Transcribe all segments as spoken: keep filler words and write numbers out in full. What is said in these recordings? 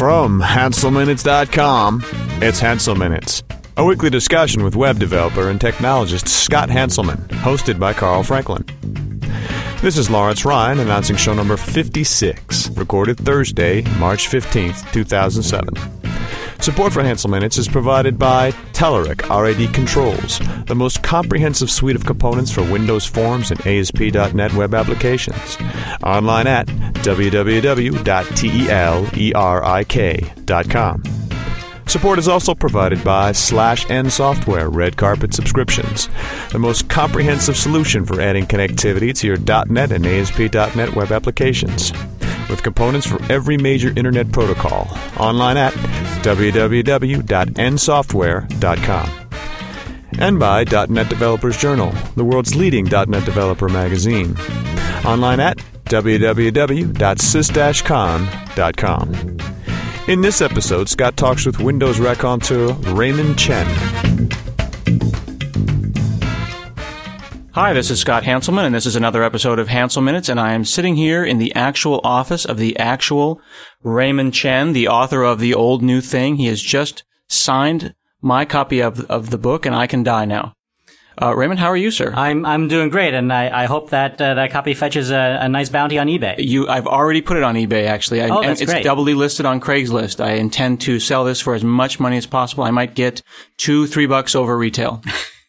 From Hansel Minutes dot com, it's Hansel Minutes, a weekly discussion with web developer and technologist Scott Hanselman, hosted by Carl Franklin. This is Lawrence Ryan announcing show number fifty-six, recorded Thursday, March fifteenth, two thousand seven. Support for Hansel Minutes is provided by Telerik R A D Controls, the most comprehensive suite of components for Windows Forms and A S P dot net web applications. Online at w w w dot telerik dot com. Support is also provided by Slash N Software Red Carpet Subscriptions, the most comprehensive solution for adding connectivity to your .NET and A S P dot net web applications, with components for every major internet protocol. Online at w w w dot n software dot com. And by .NET Developers Journal, the world's leading .NET developer magazine. Online at w w w dot sys dash con dot com. In this episode, Scott talks with Windows raconteur Raymond Chen. Hi, this is Scott Hanselman, and this is another episode of Hansel Minutes, and I am sitting here in the actual office of the actual Raymond Chen, the author of The Old New Thing. He has just signed my copy of of the book, and I can die now. Uh, Raymond, how are you, sir? I'm I'm doing great, and I, I hope that uh, that copy fetches a, a nice bounty on eBay. You, I've already put it on eBay, actually. I, oh, that's it's great. doubly listed on Craigslist. I intend to sell this for as much money as possible. I might get two, three bucks over retail.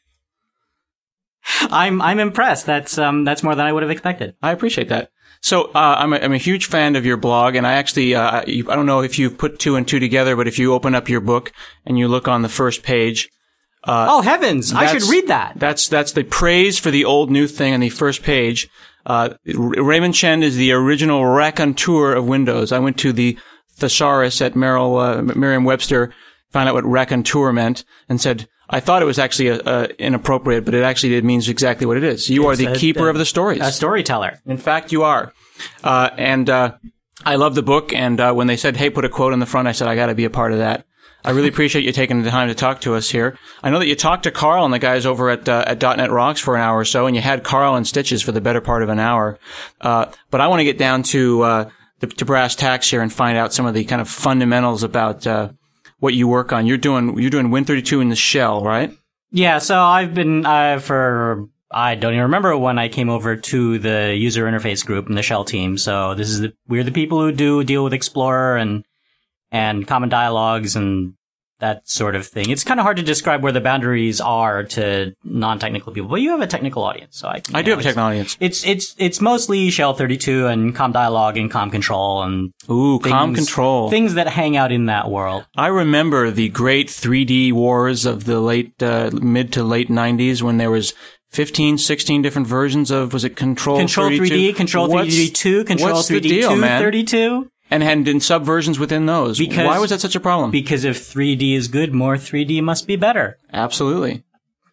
I'm I'm impressed. That's um that's more than I would have expected. I appreciate that. So uh, I'm a, I'm a huge fan of your blog, and I actually uh, you, I don't know if you put two and two together, but if you open up your book and you look on the first page. Uh, oh heavens! I should read that. That's that's the praise for the old new thing on the first page. Uh, Raymond Chen is the original raconteur of Windows. I went to the thesaurus at Merrill, uh, Merriam-Webster, found out what raconteur meant, and said I thought it was actually a, a inappropriate, but it actually it means exactly what it is. You it's are the a, keeper a, of the stories, a storyteller. In fact, you are. Uh, and uh, I love the book. And uh, when they said, "Hey, put a quote on the front," I said, "I got to be a part of that." I really appreciate you taking the time to talk to us here. I know that you talked to Carl and the guys over at uh, at .NET Rocks for an hour or so, and you had Carl in stitches for the better part of an hour. Uh, but I want to get down to uh, the, to brass tacks here and find out some of the kind of fundamentals about uh, what you work on. You're doing you're doing Win thirty-two in the shell, right? Yeah. So I've been uh, for I don't even remember when I came over to the user interface group in the shell team. So this is the, we're the people who do deal with Explorer and. and common dialogues and that sort of thing. It's kind of hard to describe where the boundaries are to non-technical people, but you have a technical audience, so I. I do know, have a technical audience. It's it's it's mostly Shell thirty-two and Com Dialog and Com Control and ooh, things, Com Control, things that hang out in that world. I remember the great three D wars of the late uh, mid to late nineties when there was fifteen, sixteen different versions of was it Control Control thirty-two? three D, Control what's, three D two, Control what's three D two, the deal, man? thirty-two. And had in subversions within those. Because, why was that such a problem? Because if three D is good, more three D must be better. Absolutely.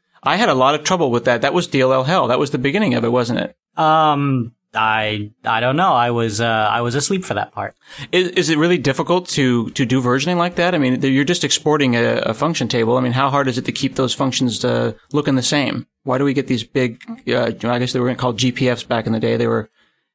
I had a lot of trouble with that. That was D L L hell. That was the beginning of it, wasn't it? Um, I I don't know. I was uh I was asleep for that part. Is is it really difficult to to do versioning like that? I mean, you're just exporting a, a function table. I mean, how hard is it to keep those functions uh, looking the same? Why do we get these big? Uh, I guess they were called G P Fs back in the day. They were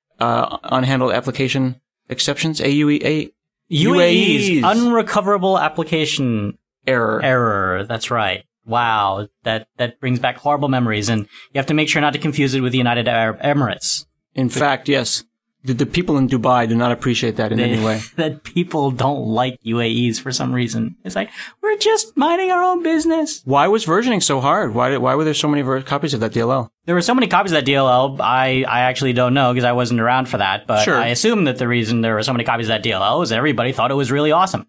uh unhandled application exceptions. A U E A. U A Es, unrecoverable application error. Error. That's right. Wow. That, that brings back horrible memories. And you have to make sure not to confuse it with the United Arab Emirates. In but, fact, yes. The, the people in Dubai do not appreciate that in they, any way. That people don't like U A Es for some reason. It's like, we're just minding our own business. Why was versioning so hard? Why did, why were there so many ver- copies of that D L L? There were so many copies of that D L L, I, I actually don't know because I wasn't around for that, but sure. I assume that the reason there were so many copies of that D L L was that everybody thought it was really awesome.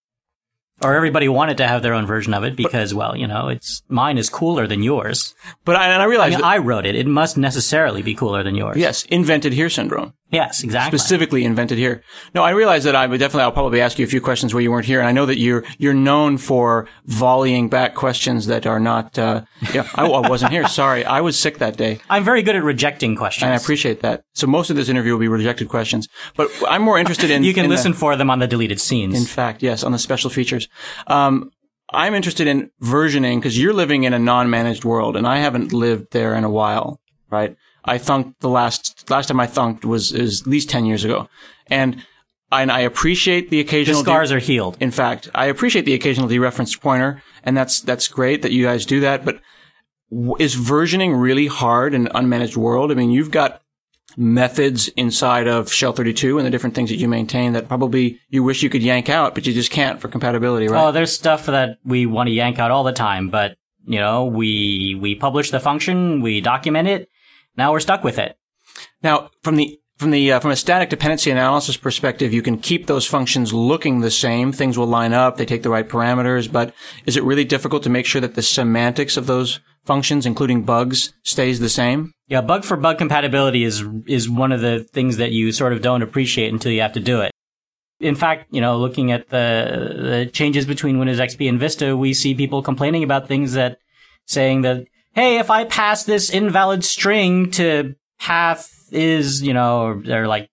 Or everybody wanted to have their own version of it because, well, you know, it's mine is cooler than yours. But I, and I realized I mean, that, I wrote it. It must necessarily be cooler than yours. Yes, invented here syndrome. Yes, exactly. Specifically invented here. No, I realize that I would definitely, I'll probably ask you a few questions where you weren't here. And I know that you're, you're known for volleying back questions that are not, uh, yeah, I, I wasn't here. Sorry. I was sick that day. I'm very good at rejecting questions. And I appreciate that. So most of this interview will be rejected questions, but I'm more interested in, you can in listen the, for them on the deleted scenes. In fact, yes, on the special features. Um, I'm interested in versioning because you're living in a non-managed world and I haven't lived there in a while, right? I thunked the last, last time I thunked was, is at least ten years ago. And and I appreciate the occasional. The scars de- are healed. In fact, I appreciate the occasional dereferenced pointer, and that's that's great that you guys do that. But w- is versioning really hard in an unmanaged world? I mean, you've got methods inside of Shell thirty-two and the different things that you maintain that probably you wish you could yank out, but you just can't for compatibility, right? Oh, there's stuff that we want to yank out all the time, but you know, we we publish the function, we document it. Now we're stuck with it. Now, from the From the uh, from a static dependency analysis perspective, you can keep those functions looking the same. Things will line up. They take the right parameters. But is it really difficult to make sure that the semantics of those functions, including bugs, stays the same? Yeah, bug for bug compatibility is is one of the things that you sort of don't appreciate until you have to do it. In fact, you know, looking at the, the changes between Windows X P and Vista, we see people complaining about things that saying that, hey, if I pass this invalid string to path is, you know, they're like,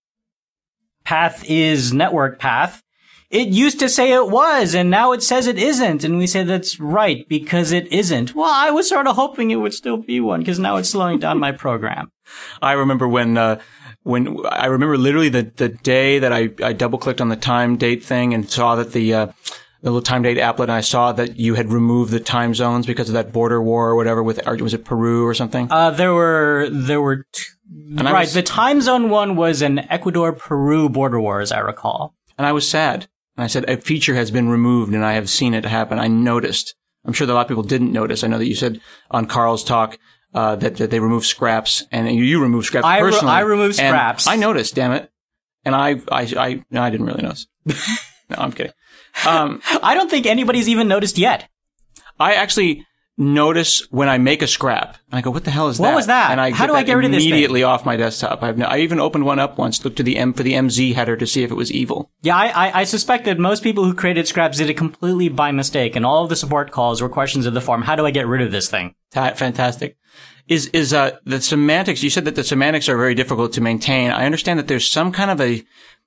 path is network path. It used to say it was, and now it says it isn't. And we say that's right, because it isn't. Well, I was sort of hoping it would still be one, because now it's slowing down my program. I remember when, uh, when, I remember literally the, the day that I, I double clicked on the time date thing and saw that the, uh, the little time date applet, and I saw that you had removed the time zones because of that border war or whatever with, or was it Peru or something? Uh, there were, there were, t- and right, was, the time zone one was an Ecuador-Peru border war, as I recall. And I was sad. And I said, a feature has been removed, and I have seen it happen. I noticed. I'm sure that a lot of people didn't notice. I know that you said on Carl's talk, uh, that, that they removed scraps, and you, you removed scraps I personally. Re- I removed scraps. I noticed, damn it. And I, I, I, no, I didn't really notice. No, I'm kidding. Um, I don't think anybody's even noticed yet. I actually notice when I make a scrap, and I go, "What the hell is what that?" What was that? And I How get do I get rid of this thing? Immediately off my desktop. I've no, I even opened one up once, looked to the M for the M Z header to see if it was evil. Yeah, I, I, I suspect that most people who created scraps did it completely by mistake, and all of the support calls were questions of the form: "How do I get rid of this thing?" Ta- fantastic. Is is uh the semantics? You said that the semantics are very difficult to maintain. I understand that there's some kind of a,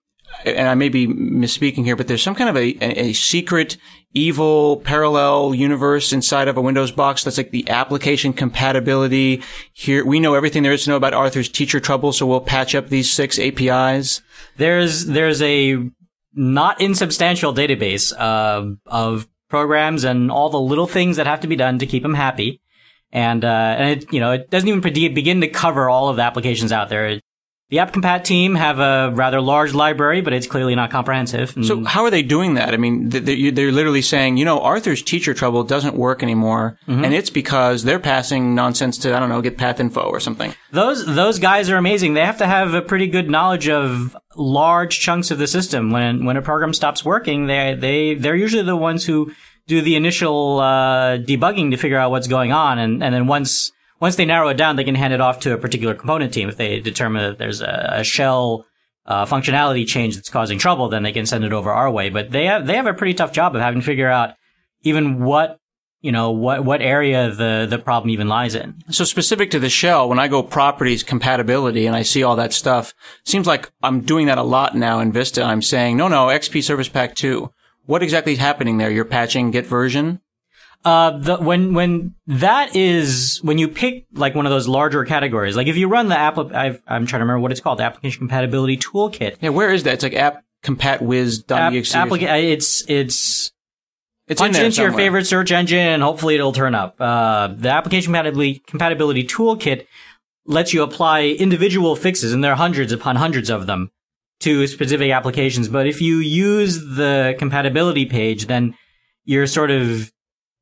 and I may be misspeaking here, but there's some kind of a, a, a secret, evil, parallel universe inside of a Windows box that's like the application compatibility. Here, we know everything there is to know about Arthur's teacher trouble, so we'll patch up these six A P Is. There's there's a not insubstantial database uh, of programs and all the little things that have to be done to keep them happy. And, uh, and it, you know, it doesn't even begin to cover all of the applications out there. The AppCompat team have a rather large library, but it's clearly not comprehensive. And so how are they doing that? I mean, they're, they're literally saying, you know, Arthur's teacher trouble doesn't work anymore, mm-hmm. and it's because they're passing nonsense to, I don't know, get path info or something. Those those guys are amazing. They have to have a pretty good knowledge of large chunks of the system. When when a program stops working, they they they're usually the ones who do the initial uh debugging to figure out what's going on, and and then once. Once they narrow it down, they can hand it off to a particular component team. If they determine that there's a, a shell uh, functionality change that's causing trouble, then they can send it over our way. But they have they have a pretty tough job of having to figure out even what you know what what area the the problem even lies in. So specific to the shell, when I go properties compatibility and I see all that stuff, it seems like I'm doing that a lot now in Vista. I'm saying no, no, X P Service Pack two. What exactly is happening there? You're patching Git version. Uh, the, when, when that is, when you pick like one of those larger categories, like if you run the app, I've, I'm trying to remember what it's called, the Application Compatibility Toolkit. Yeah, where is that? It's like app compat wiz dot e x e. App, applica- it's, it's, it's punch in it into somewhere. your favorite search engine and hopefully it'll turn up. Uh, the Application Compatibility, Compatibility Toolkit lets you apply individual fixes, and there are hundreds upon hundreds of them, to specific applications. But if you use the compatibility page, then you're sort of,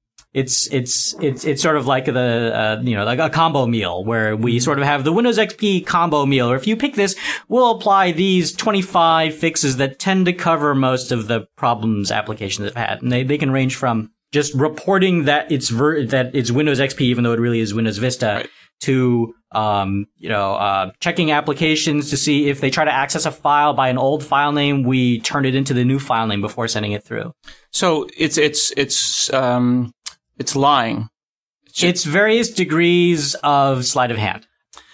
It's it's it's it's sort of like the uh, you know like a combo meal where we sort of have the Windows X P combo meal. Or if you pick this, we'll apply these twenty-five fixes that tend to cover most of the problems applications have had, and they they can range from just reporting that it's ver- that it's Windows X P even though it really is Windows Vista, right. to um you know uh checking applications to see if they try to access a file by an old file name, we turn it into the new file name before sending it through. So it's it's it's um. It's lying. It's, it's various degrees of sleight of hand.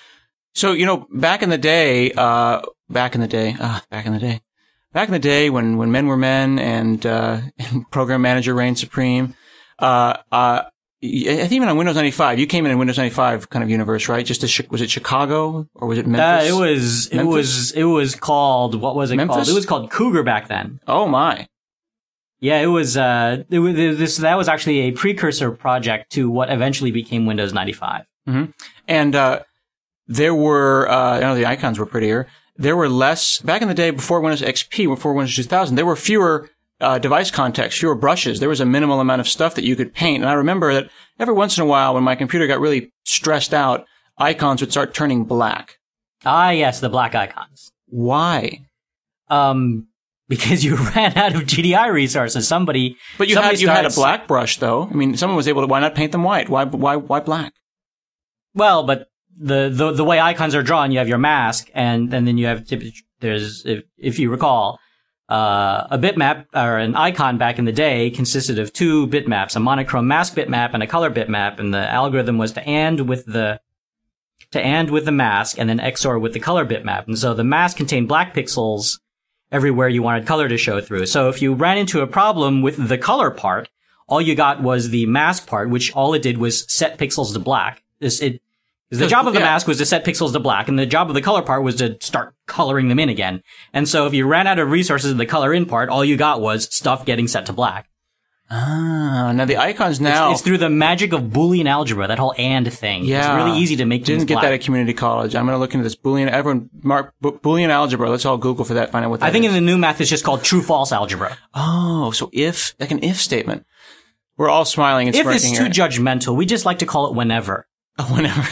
So, you know, back in the day, uh, back in the day, uh, back in the day, back in the day when, when men were men and, uh, and program manager reigned supreme, uh, uh, I think even on Windows ninety-five, you came in in Windows ninety-five kind of universe, right? Just a, was it Chicago or was it Memphis? Uh, it was, it Memphis? was, it was called, what was it Memphis? called? It was called Cougar back then. Oh my. Yeah, it was, uh, it was, this, that was actually a precursor project to what eventually became Windows ninety-five. Mm-hmm. And, uh, there were, uh, I know the icons were prettier. There were less, back in the day before Windows X P, before Windows two thousand, there were fewer Uh, device contexts, fewer brushes. There was a minimal amount of stuff that you could paint. And I remember that every once in a while when my computer got really stressed out, icons would start turning black. Ah, yes, the black icons. Why? Um, because you ran out of G D I resources. Somebody, But you somebody had, you had a starts- black brush though. I mean, someone was able to, why not paint them white? Why, why, why black? Well, but the, the, the way icons are drawn, you have your mask and, and then you have, there's, if, if you recall, Uh, a bitmap or an icon back in the day consisted of two bitmaps, a monochrome mask bitmap and a color bitmap, and the algorithm was to AND with the to AND with the mask and then X O R with the color bitmap. And so the mask contained black pixels everywhere you wanted color to show through. So if you ran into a problem with the color part, all you got was the mask part, which all it did was set pixels to black. This it The job of the yeah. mask was to set pixels to black, and the job of the color part was to start coloring them in again. And so if you ran out of resources in the color in part, all you got was stuff getting set to black. Ah, now the icons now. It's, it's through the magic of Boolean algebra, that whole AND thing. Yeah. It's really easy to make things Didn't get black. that at community college. I'm going to look into this Boolean, everyone, mark, Bo- Boolean algebra. Let's all Google for that, find out what that I think is. in the new math it's just called true-false algebra. Oh, so if, like an if statement. We're all smiling and If smirking it's too here. judgmental, we just like to call it whenever. Whenever.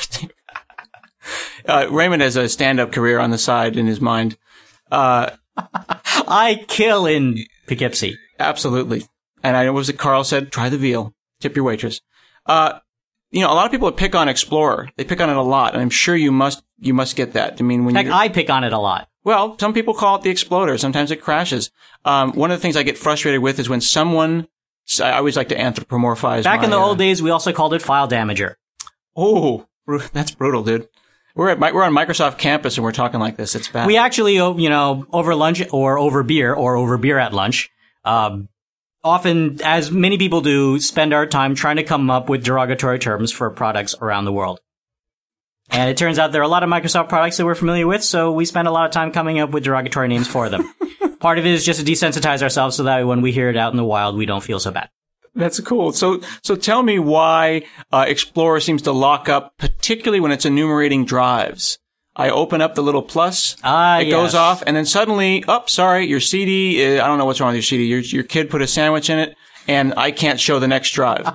Uh, Raymond has a stand-up career on the side in his mind. Uh, I kill in Poughkeepsie. absolutely. And I know what was it Carl said? Try the veal. Tip your waitress. Uh, you know, a lot of people pick on Explorer. They pick on it a lot, and I'm sure you must, you must get that. I mean, when Heck, you I pick on it a lot. well, some people call it the exploder. Sometimes it crashes. Um, one of the things I get frustrated with is when someone, I always like to anthropomorphize. Back my, in the uh, old days, we also called it file damager. Oh, that's brutal, dude. We're at, we're on Microsoft campus and we're talking like this. It's bad. We actually, you know, over lunch or over beer or over beer at lunch, um, often, as many people do, spend our time trying to come up with derogatory terms for products around the world. And it turns out there are a lot of Microsoft products that we're familiar with, so we spend a lot of time coming up with derogatory names for them. Part of it is just to desensitize ourselves so that when we hear it out in the wild, we don't feel so bad. That's cool. So, so tell me why uh, Explorer seems to lock up, particularly when it's enumerating drives. I open up the little plus, Ah, it yes. goes off, and then suddenly, oh, sorry, your C D, uh, I don't know what's wrong with your C D. Your, your kid put a sandwich in it, and I can't show the next drive.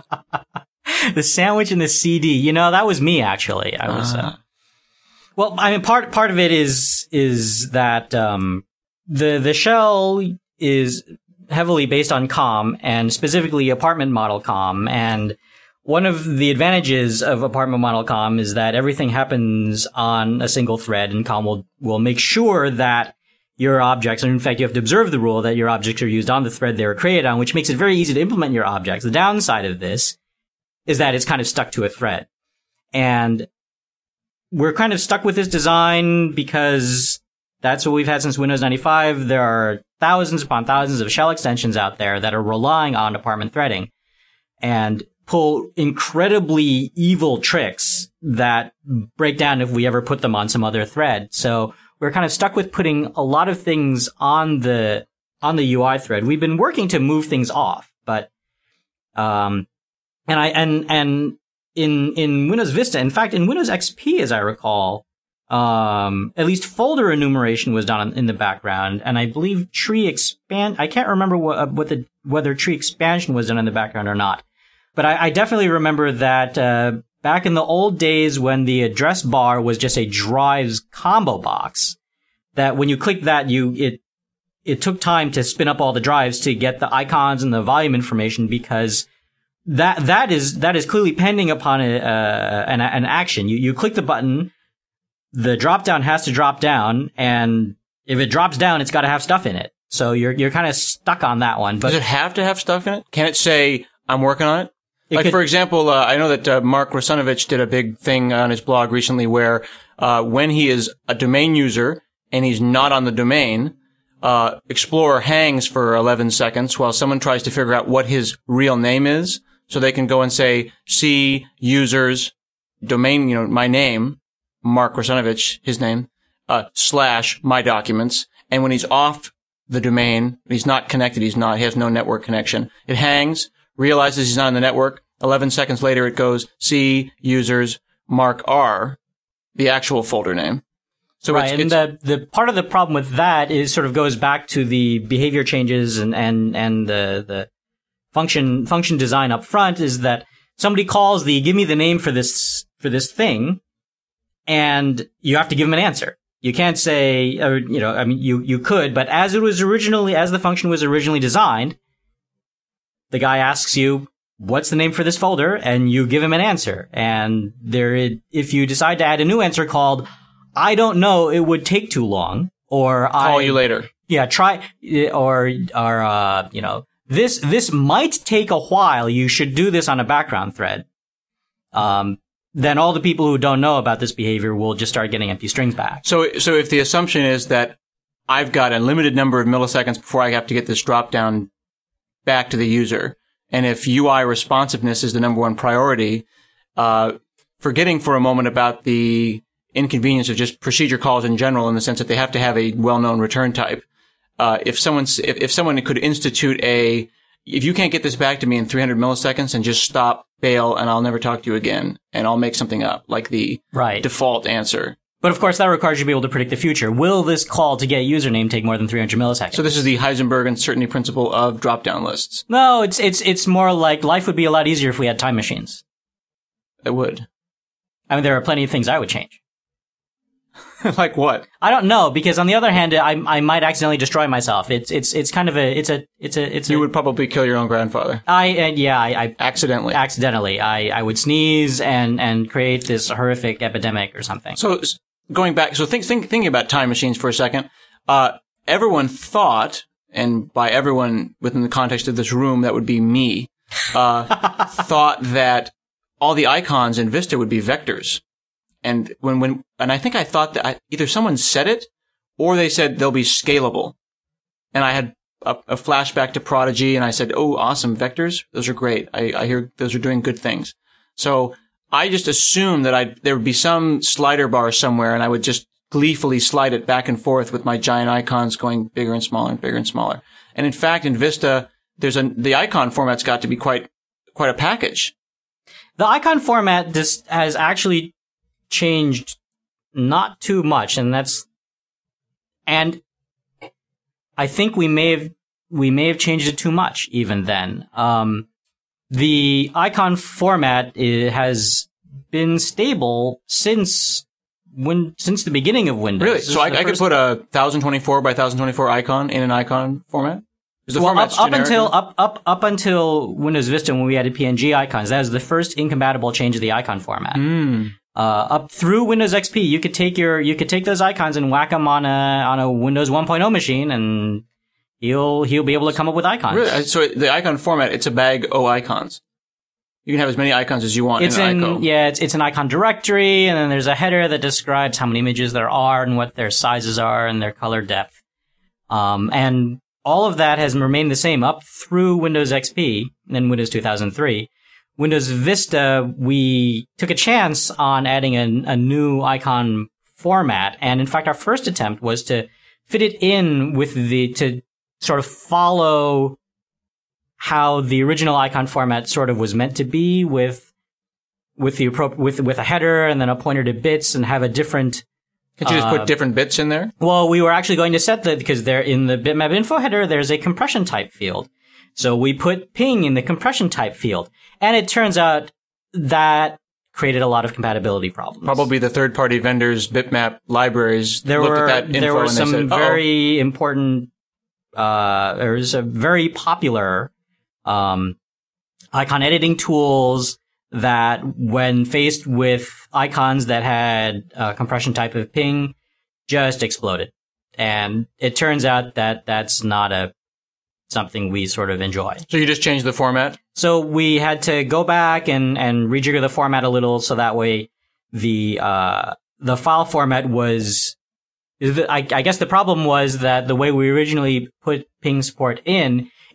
The sandwich and the C D, you know, that was me, actually. I was, uh, Uh-huh. well, I mean, part, part of it is, is that, um, the, the shell is heavily based on COM and specifically apartment model COM. And one of the advantages of apartment model COM is that everything happens on a single thread, and COM will, will make sure that your objects, and in fact, you have to observe the rule that your objects are used on the thread they were created on, which makes it very easy to implement your objects. The downside of this is that it's kind of stuck to a thread. And we're kind of stuck with this design because that's what we've had since Windows ninety-five. There are thousands upon thousands of shell extensions out there that are relying on apartment threading and pull incredibly evil tricks that break down if we ever put them on some other thread. So we're kind of stuck with putting a lot of things on the on the U I thread. We've been working to move things off, but um and I and and in in Windows Vista, in fact, in Windows X P, as I recall, um at least folder enumeration was done in the background, and I believe tree expand. I can't remember what what the whether tree expansion was done in the background or not, but I, I definitely remember that uh back in the old days when the address bar was just a drives combo box, that when you clicked that, you it it took time to spin up all the drives to get the icons and the volume information, because that that is that is clearly pending upon a, uh, an an action. You you click the button, the drop down has to drop down, and if it drops down, it's got to have stuff in it. So you're you're kind of stuck on that one. But Does it have to have stuff in it? Can it say, I'm working on it? It like, could- for example, uh, I know that uh, Mark Rusunovich did a big thing on his blog recently where uh, when he is a domain user and he's not on the domain, uh, Explorer hangs for eleven seconds while someone tries to figure out what his real name is. So they can go and say, C users domain, you know, my name, Mark Russinovich, his name, uh, slash my documents. And when he's off the domain, he's not connected, he's not, he has no network connection. It hangs, realizes he's not in the network. eleven seconds later, it goes C users Mark R, the actual folder name. So right, it's, and it's, the the part of the problem with that is sort of goes back to the behavior changes and and and the the function function design up front is that somebody calls the give me the name for this for this thing, and you have to give them an answer. You can't say, or, you know, I mean, you you could, but as it was originally, as the function was originally designed, the guy asks you, what's the name for this folder? And you give him an answer. And there, if you decide to add a new answer called, I don't know, it would take too long, or call I, you later. Yeah, try, or, or, uh, you know, this, this might take a while. You should do this on a background thread. Um, then all the people who don't know about this behavior will just start getting empty strings back. So, so if the assumption is that I've got a limited number of milliseconds before I have to get this drop down back to the user, and if U I responsiveness is the number one priority, uh, forgetting for a moment about the inconvenience of just procedure calls in general, in the sense that they have to have a well-known return type. Uh, if someone's, if, if someone could institute a, if you can't get this back to me in three hundred milliseconds and just stop, bail, and I'll never talk to you again, and I'll make something up, like the right. default answer. But of course, that requires you to be able to predict the future. Will this call to get username take more than three hundred milliseconds? So this is the Heisenberg uncertainty principle of drop-down lists. No, it's, it's, it's more like life would be a lot easier if we had time machines. It would. I mean, there are plenty of things I would change. Like what? I don't know, because on the other hand, I I might accidentally destroy myself. It's it's it's kind of a it's a it's a it's. You a, would probably kill your own grandfather. I uh, yeah I, I accidentally accidentally I I would sneeze and and create this horrific epidemic or something. So going back, so think think thinking about time machines for a second. Uh, everyone thought, and by everyone within the context of this room, that would be me. Uh, thought that all the icons in Vista would be vectors. And when, when, and I think I thought that I, either someone said it or they said they'll be scalable. And I had a, a flashback to Prodigy and I said, oh, awesome. Vectors. Those are great. I, I hear those are doing good things. So I just assumed that I, there would be some slider bar somewhere and I would just gleefully slide it back and forth with my giant icons going bigger and smaller and bigger and smaller. And in fact, in Vista, there's a, the icon format's got to be quite, quite a package. The icon format just has actually changed not too much, and that's, and I think we may have, we may have changed it too much even then. Um, the icon format it has been stable since when, since the beginning of Windows. Really? So I, I could put a one thousand twenty-four by one thousand twenty-four icon in an icon format? Is the well, format's up, up generic? until up up up until Windows Vista, when we added P N G icons, that was the first incompatible change of the icon format. Mm. Uh, up through Windows X P, you could take your, you could take those icons and whack them on a, on a Windows one point oh machine and he'll, he'll be able to come up with icons. Really? So the icon format, it's a bag o icons. You can have as many icons as you want it's in an in, icon. yeah, it's, it's an icon directory, and then there's a header that describes how many images there are and what their sizes are and their color depth. Um, and all of that has remained the same up through Windows X P and Windows two thousand three. Windows Vista, we took a chance on adding a, a new icon format. And in fact, our first attempt was to fit it in with the, to sort of follow how the original icon format sort of was meant to be, with, with the appro- with, with a header and then a pointer to bits, and have a different. Can't you just uh, put different bits in there? Well, we were actually going to set the, because there in the bitmap info header, there's a compression type field. So we put ping in the compression type field. And it turns out that created a lot of compatibility problems. Probably the third-party vendors' bitmap libraries there looked were, at that info there were and some they said, very important, uh, there was a very popular, um, icon editing tools that when faced with icons that had a compression type of ping, just exploded. And it turns out that that's not a something we sort of enjoy. So you just changed the format? So we had to go back and, and rejigger the format a little, so that way the, uh, the file format was, I, I guess the problem was that the way we originally put ping support in,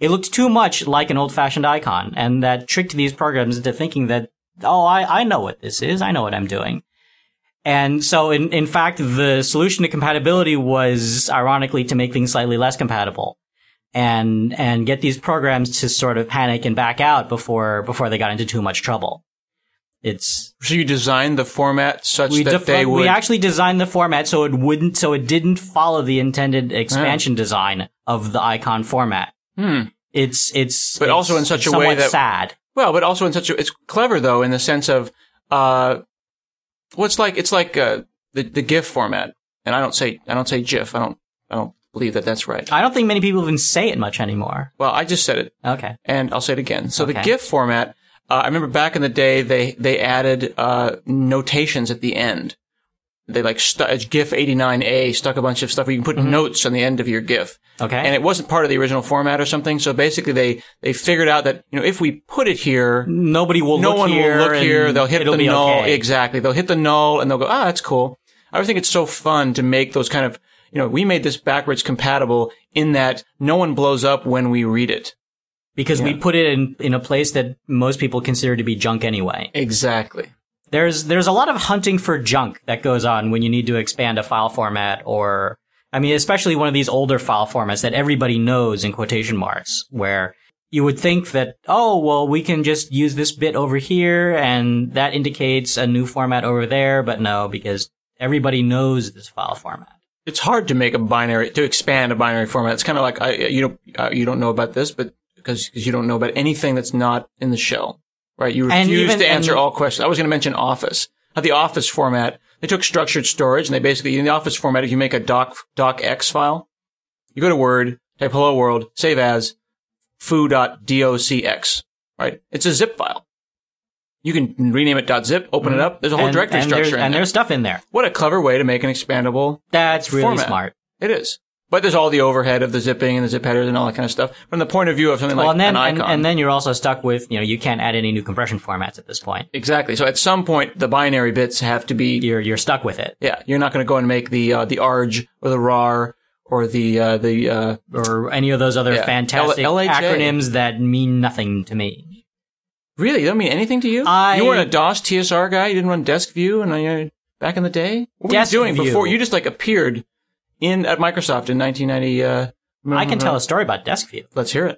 it looked too much like an old-fashioned icon, and that tricked these programs into thinking that, oh, I, I know what this is. I know what I'm doing. And so, in, in fact, the solution to compatibility was, ironically, to make things slightly less compatible. And, and get these programs to sort of panic and back out before, before they got into too much trouble. It's. So you designed the format such we that def- they would. We actually designed the format so it wouldn't, so it didn't follow the intended expansion yeah. design of the icon format. Hmm. It's, it's. But it's also in such a way that. sad. Well, but also in such a, it's clever though, in the sense of, uh, what's like, it's like, uh, the, the GIF format. And I don't say, I don't say GIF. I don't, I don't believe that that's right. I don't think many people even say it much anymore. Well, I just said it. Okay. And I'll say it again. So okay. the GIF format, uh, I remember back in the day, they, they added, uh, notations at the end. They like, stu- GIF eighty-nine A stuck a bunch of stuff where you can put mm-hmm. notes on the end of your GIF. Okay. And it wasn't part of the original format or something. So basically they, they figured out that, you know, if we put it here, nobody will no look one here. will look here. They'll hit the null. Okay. Exactly. They'll hit the null and they'll go, ah, that's cool. I think it's so fun to make those kind of, you know, we made this backwards compatible in that no one blows up when we read it. Because yeah. we put it in, in a place that most people consider to be junk anyway. Exactly. There's, there's a lot of hunting for junk that goes on when you need to expand a file format or, I mean, especially one of these older file formats that everybody knows in quotation marks, where you would think that, oh, well, we can just use this bit over here and that indicates a new format over there. But no, because everybody knows this file format. It's hard to make a binary, to expand a binary format. It's kind of like, I, you don't, uh, you don't know about this, but because, because you don't know about anything that's not in the shell, right? You refuse even, to answer and, all questions. I was going to mention Office. At the Office format, they took structured storage and they basically, in the Office format, if you make a doc, docx file, you go to Word, type hello world, save as, foo.docx, right? It's a zip file. You can rename it .zip, open mm-hmm. it up. There's a whole and, directory and structure in and there. there's stuff in there. What a clever way to make an expandable That's really format. smart. It is. But there's all the overhead of the zipping and the zip headers and all that kind of stuff. From the point of view of something well, like and then, an icon. And, and then you're also stuck with, you know, you can't add any new compression formats at this point. Exactly. So at some point, the binary bits have to be... You're, you're stuck with it. Yeah. You're not going to go and make the, uh, the arg or the rar or the, uh, the, uh... or any of those other yeah. fantastic L- acronyms that mean nothing to me. Really? They don't mean anything to you? I... You weren't a DOS T S R guy? You didn't run Desk View and uh, back in the day? What were Desk you doing View. before? You just like appeared in, at Microsoft in nineteen ninety, uh... I can tell a story about Desk View. Let's hear it.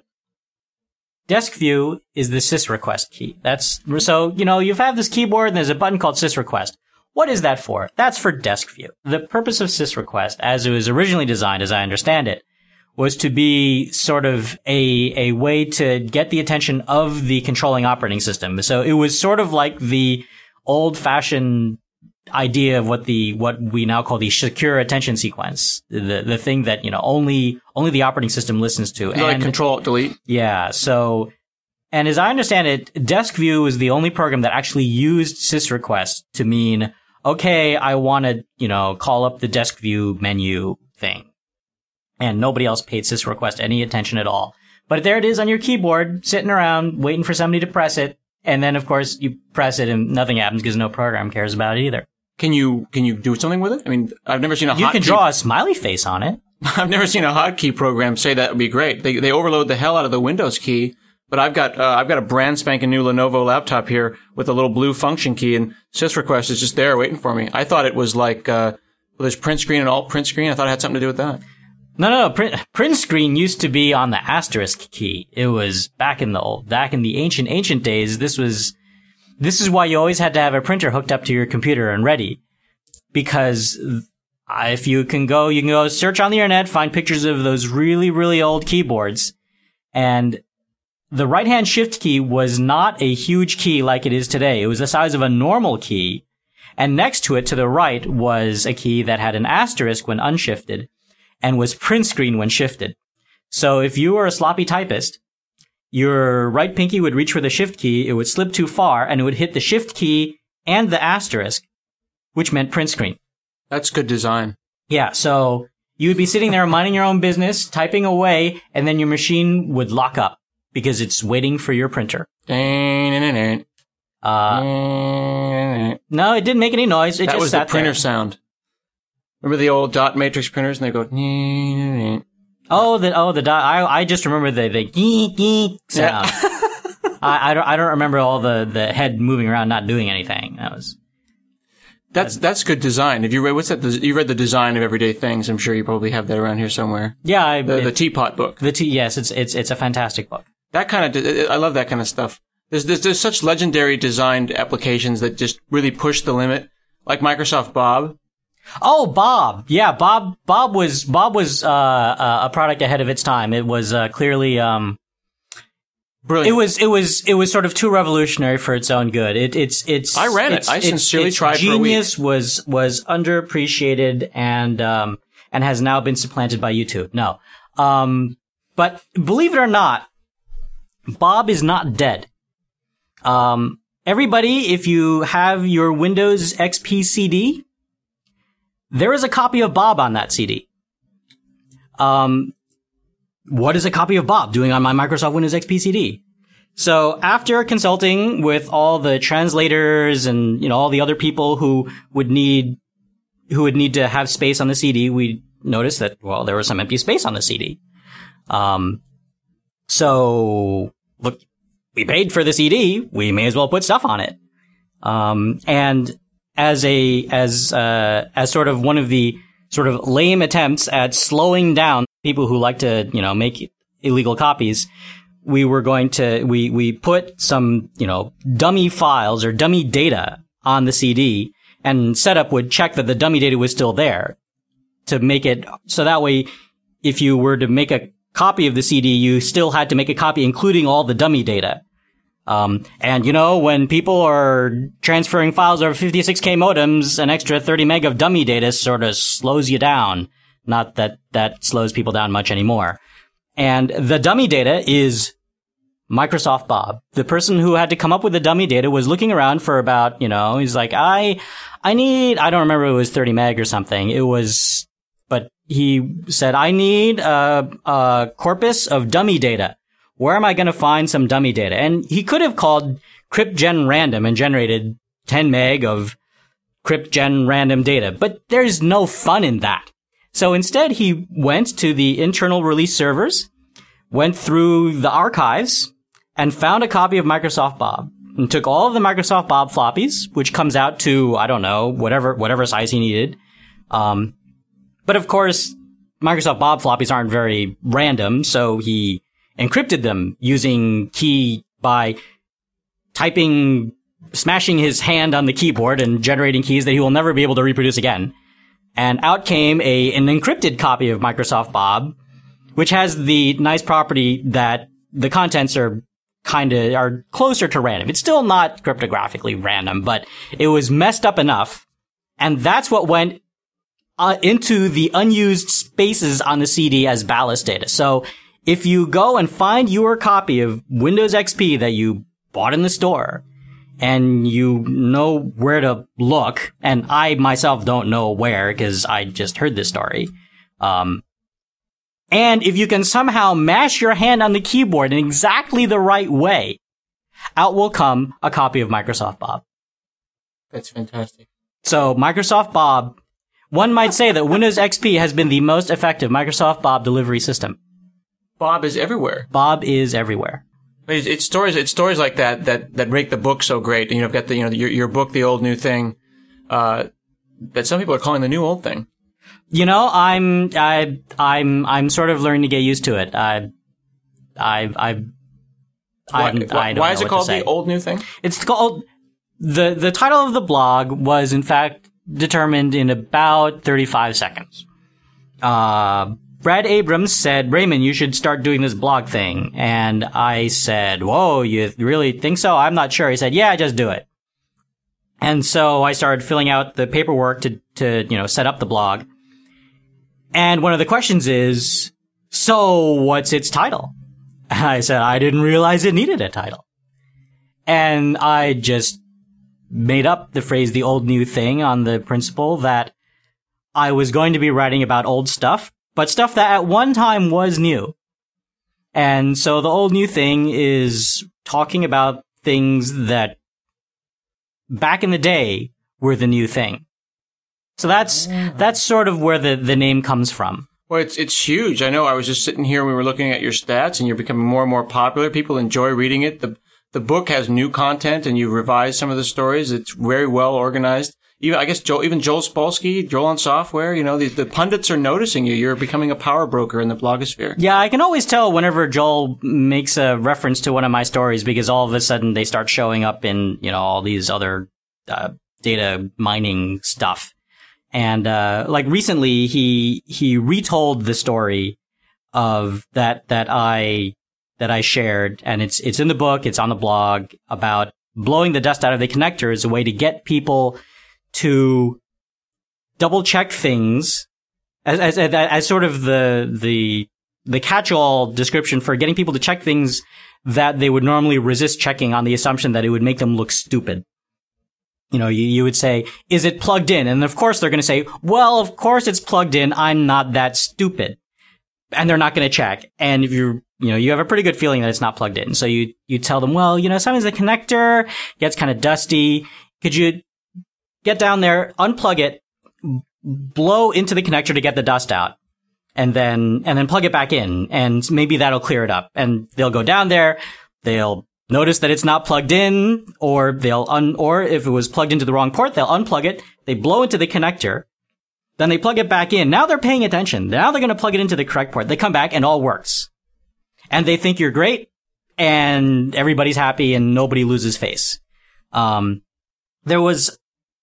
Desk View is the sysrequest key. That's, so, you know, you have this keyboard and there's a button called sysrequest. What is that for? That's for Desk View. The purpose of sysrequest, as it was originally designed, as I understand it, was to be sort of a, a way to get the attention of the controlling operating system. So it was sort of like the old-fashioned idea of what the, what we now call the secure attention sequence. The, the thing that, you know, only, only the operating system listens to. And, like Control Delete. Yeah. So, and as I understand it, Desk View is the only program that actually used sysrequest to mean, okay, I want to, you know, call up the Desk View menu thing. And nobody else paid sysrequest any attention at all. But there it is on your keyboard, sitting around, waiting for somebody to press it. And then, of course, you press it and nothing happens because no program cares about it either. Can you, can you do something with it? I mean, I've never seen a hotkey. You can draw a smiley face on it. I've never seen a hotkey program say that would be great. They, they overload the hell out of the Windows key. But I've got, uh, I've got a brand spanking new Lenovo laptop here with a little blue function key, and sysrequest is just there waiting for me. I thought it was like, uh, well, there's print screen and alt print screen. I thought it had something to do with that. No, no, no. Print, print screen used to be on the asterisk key. It was back in the old, back in the ancient, ancient days. This was, this is why you always had to have a printer hooked up to your computer and ready. Because if you can go, you can go search on the internet, find pictures of those really, really old keyboards. And the right-hand shift key was not a huge key like it is today. It was the size of a normal key. And next to it, to the right, was a key that had an asterisk when unshifted and was print screen when shifted. So if you were a sloppy typist, your right pinky would reach for the shift key, it would slip too far, and it would hit the shift key and the asterisk, which meant print screen. That's good design. Yeah, so you would be sitting there minding your own business, typing away, and then your machine would lock up because it's waiting for your printer. Uh, no, it didn't make any noise. It that just was sat the printer there. sound. Remember the old dot matrix printers, and they go. Oh, the oh the di- I I just remember the the geek geek sound. Yeah. I I don't I don't remember all the the head moving around not doing anything. That was that's that's good design. Have you read what's that? You read the Design of Everyday Things? I'm sure you probably have that around here somewhere. Yeah, I, the, it, the Teapot book. The tea, yes, it's it's it's a fantastic book. That kind of I love that kind of stuff. There's, there's there's such legendary designed applications that just really push the limit, like Microsoft Bob. Oh, Bob. Yeah, Bob, Bob was, Bob was, uh, uh, a product ahead of its time. It was, uh, clearly, um, brilliant. It was, it was, it was sort of too revolutionary for its own good. It, it's, it's, I ran it's, it. I it's, sincerely its tried for a week. Genius was, was underappreciated and, um, and has now been supplanted by YouTube. No. Um, but believe it or not, Bob is not dead. Um, everybody, if you have your Windows X P C D, there is a copy of Bob on that C D. Um, what is a copy of Bob doing on my Microsoft Windows X P C D? So after consulting with all the translators and, you know, all the other people who would need, who would need to have space on the C D, we noticed that, well, there was some empty space on the C D. Um, so look, we paid for the C D. We may as well put stuff on it. Um, and as a, as, uh, as sort of one of the sort of lame attempts at slowing down people who like to, you know, make illegal copies, we were going to, we, we put some, you know, dummy files or dummy data on the C D, and setup would check that the dummy data was still there to make it, so that way, if you were to make a copy of the C D, you still had to make a copy including all the dummy data. Um, and you know, when people are transferring files over fifty-six K modems, an extra thirty meg of dummy data sort of slows you down. Not that that slows people down much anymore. And the dummy data is Microsoft Bob. The person who had to come up with the dummy data was looking around for about, you know, he's like, I, I need, I don't remember if it was thirty meg or something. It was, but he said, I need a, a corpus of dummy data. Where am I going to find some dummy data? And he could have called cryptgen random and generated ten meg of cryptgen random data, but there's no fun in that. So instead, he went to the internal release servers, went through the archives, and found a copy of Microsoft Bob, and took all of the Microsoft Bob floppies, which comes out to, I don't know, whatever, whatever size he needed. Um, but of course, Microsoft Bob floppies aren't very random, so he encrypted them using key by typing, smashing his hand on the keyboard and generating keys that he will never be able to reproduce again. And out came a, an encrypted copy of Microsoft Bob, which has the nice property that the contents are kind of, are closer to random. It's still not cryptographically random, but it was messed up enough. And that's what went uh, into the unused spaces on the C D as ballast data. So if you go and find your copy of Windows X P that you bought in the store, and you know where to look, and I myself don't know where because I just heard this story, um, and if you can somehow mash your hand on the keyboard in exactly the right way, out will come a copy of Microsoft Bob. That's fantastic. So Microsoft Bob, one might say that Windows X P has been the most effective Microsoft Bob delivery system. Bob is everywhere. Bob is everywhere. It's, it's stories. It's stories like that that that make the book so great. You know, I've got the you know your your book, The Old New Thing, uh, that some people are calling the new old thing. You know, I'm I I'm I'm sort of learning to get used to it. I I I. Why, I, don't why, know why is it called The Old New Thing? It's called the the title of the blog was in fact determined in about thirty-five seconds. Uh. Brad Abrams said, Raymond, you should start doing this blog thing. And I said, whoa, you really think so? I'm not sure. He said, yeah, just do it. And so I started filling out the paperwork to, to, you know, set up the blog. And one of the questions is, so what's its title? And I said, I didn't realize it needed a title. And I just made up the phrase, the old new thing, on the principle that I was going to be writing about old stuff, but stuff that at one time was new. And so the old new thing is talking about things that back in the day were the new thing. So that's, that's sort of where the, the name comes from. Well, it's it's huge. I know I was just sitting here, we were looking at your stats, and you're becoming more and more popular. People enjoy reading it. The the book has new content, and you've revised some of the stories. It's very well organized. Even I guess Joel, even Joel Spolsky, Joel on Software, you know, the, the pundits are noticing you. You're becoming a power broker in the blogosphere. Yeah, I can always tell whenever Joel makes a reference to one of my stories, because all of a sudden they start showing up in, you know, all these other uh, data mining stuff. And, uh, like recently he, he retold the story of that, that I, that I shared. And it's, it's in the book. It's on the blog about blowing the dust out of the connector as a way to get people to double check things as, as, as, as sort of the, the, the catch-all description for getting people to check things that they would normally resist checking on the assumption that it would make them look stupid. You know, you, you would say, is it plugged in? And of course they're going to say, well, of course it's plugged in. I'm not that stupid. And they're not going to check. And if you're, you know, you have a pretty good feeling that it's not plugged in. So you, you tell them, well, you know, sometimes the connector gets kind of dusty. Could you get down there, unplug it, blow into the connector to get the dust out, and then, and then plug it back in. And maybe that'll clear it up. And they'll go down there. They'll notice that it's not plugged in, or they'll un, or if it was plugged into the wrong port, they'll unplug it. They blow into the connector. Then they plug it back in. Now they're paying attention. Now they're going to plug it into the correct port. They come back and all works. And they think you're great, and everybody's happy and nobody loses face. Um, there was,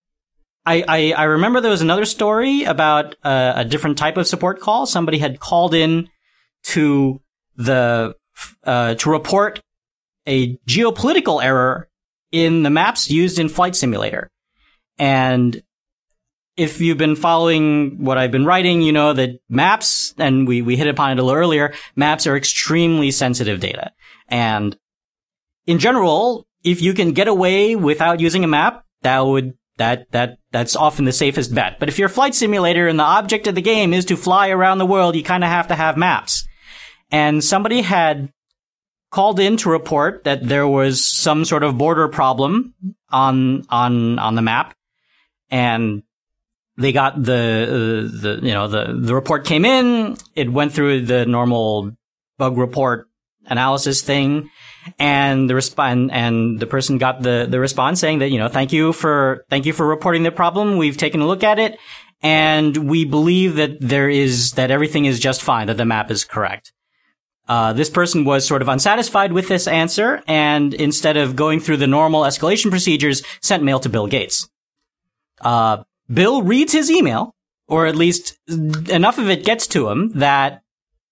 I, I, I remember there was another story about uh, a different type of support call. Somebody had called in to the, uh, to report a geopolitical error in the maps used in Flight Simulator. And if you've been following what I've been writing, you know that maps, and we, we hit upon it a little earlier, maps are extremely sensitive data. And in general, if you can get away without using a map, that would, that, that, that's often the safest bet. But if you're a flight simulator and the object of the game is to fly around the world, you kind of have to have maps. And somebody had called in to report that there was some sort of border problem on, on, on the map. And they got the, uh, the, you know, the, the report came in. It went through the normal bug report analysis thing. And the resp- and the person got the, the response saying that, you know, thank you for, thank you for reporting the problem. We've taken a look at it. And we believe that there is, that everything is just fine, that the map is correct. Uh, this person was sort of unsatisfied with this answer, and instead of going through the normal escalation procedures, sent mail to Bill Gates. Uh, Bill reads his email, or at least enough of it gets to him that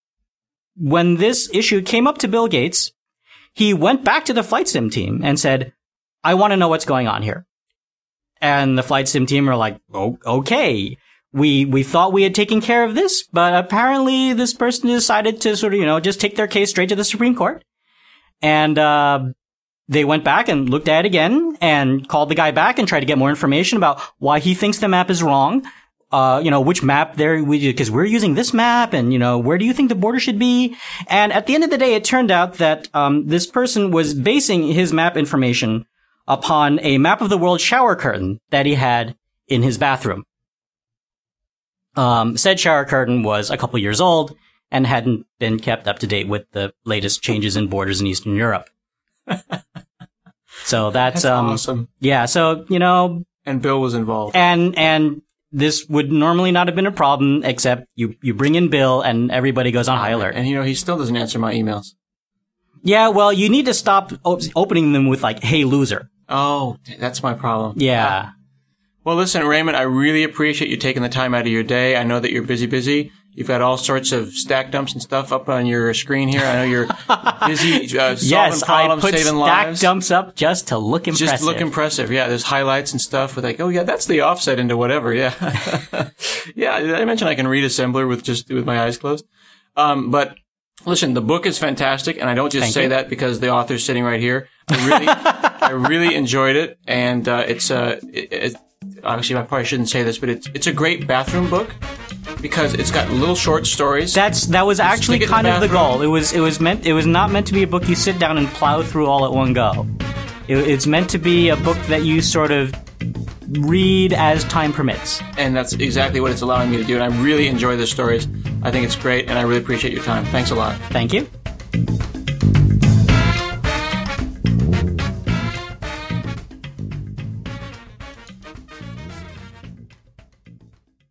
when this issue came up to Bill Gates, he went back to the flight sim team and said, I want to know what's going on here. And the flight sim team are like, oh, okay. We, we thought we had taken care of this, but apparently this person decided to sort of, you know, just take their case straight to the Supreme Court. And, uh, they went back and looked at it again and called the guy back and tried to get more information about why he thinks the map is wrong. Uh, you know, which map there, because we're using this map, and, you know, where do you think the border should be? And at the end of the day, it turned out that, um, this person was basing his map information upon a map of the world shower curtain that he had in his bathroom. Um, said shower curtain was a couple years old and hadn't been kept up to date with the latest changes in borders in Eastern Europe. So that's, that's um, awesome. Yeah. So, you know. And Bill was involved. And, and this would normally not have been a problem, except you, you bring in Bill and everybody goes on high alert. And, you know, he still doesn't answer my emails. Yeah, well, you need to stop op- opening them with like, hey, loser. Oh, that's my problem. Yeah. Ah. Well, listen, Raymond, I really appreciate you taking the time out of your day. I know that you're busy, busy. You've got all sorts of stack dumps and stuff up on your screen here. I know you're busy uh, solving yes, problems, I put saving stack lives. dumps up just to look impressive. Just look impressive. Yeah, there's highlights and stuff with like, oh yeah, that's the offset into whatever. Yeah, yeah. I mentioned I can read assembler with just with my eyes closed. Um, but listen, the book is fantastic, and I don't just Thank say you. that because the author's sitting right here. I really, I really enjoyed it, and uh, it's uh, it, it, actually I probably shouldn't say this, but it's it's a great bathroom book. Because it's got little short stories. That's that was actually kind of the goal. It was it was meant it was not meant to be a book you sit down and plow through all at one go. It, it's meant to be a book that you sort of read as time permits. And that's exactly what it's allowing me to do. And I really enjoy the stories. I think it's great, and I really appreciate your time. Thanks a lot. Thank you.